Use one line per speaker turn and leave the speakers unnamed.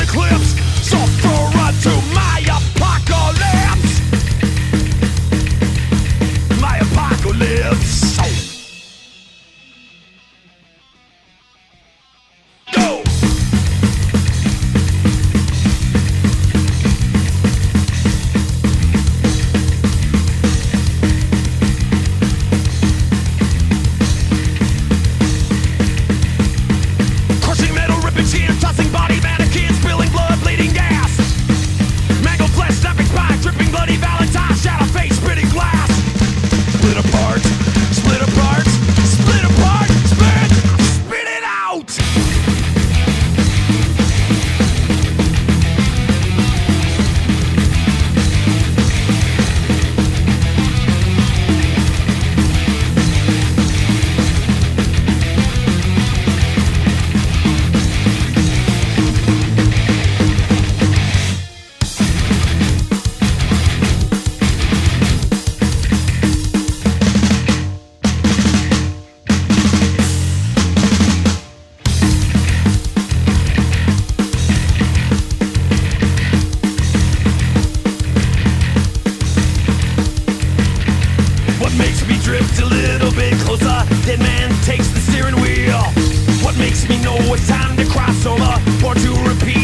eclipse. Suffer unto my apocalypse. My apocalypse. Go! Crushing metal, ripping chains, tossing body mannequins, spilling blood, bleeding gas. Mangled flesh, snapping spine, dripping bloody valentine, shadow face, spitting glass. Split apart, split apart, split apart, spit it out! What makes me drift a little bit closer? Dead man takes the steering wheel. What makes me know it's time to cross over? Born to repeat.